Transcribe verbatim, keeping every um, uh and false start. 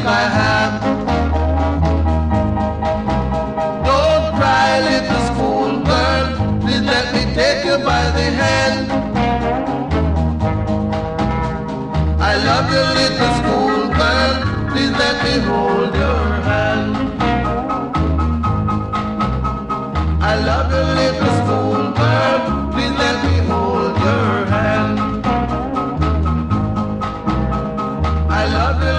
my hand. Don't cry, little school girl, please let me take you by the hand. I love you, little school girl, please let me hold your hand. I love you, little school girl, please let me hold your hand. I love you.